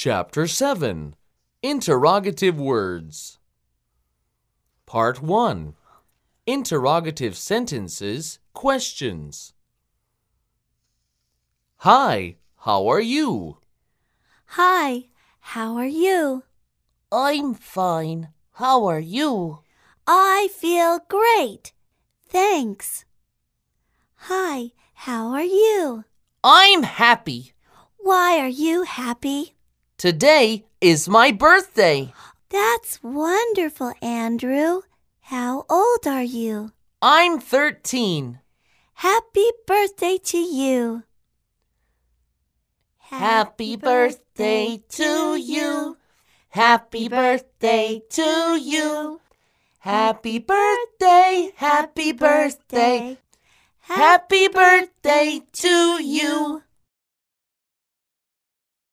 Chapter 7 Interrogative Words Part 1 Interrogative Sentences, Questions. Hi, how are you? Hi, how are you? I'm fine. How are you? I feel great. Thanks. Hi, how are you? I'm happy. Why are you happy? Today is my birthday. That's wonderful, Andrew. How old are you? I'm 13. Happy birthday to you. Happy birthday to you. Happy birthday to you. Happy birthday, happy birthday. Happy birthday to you.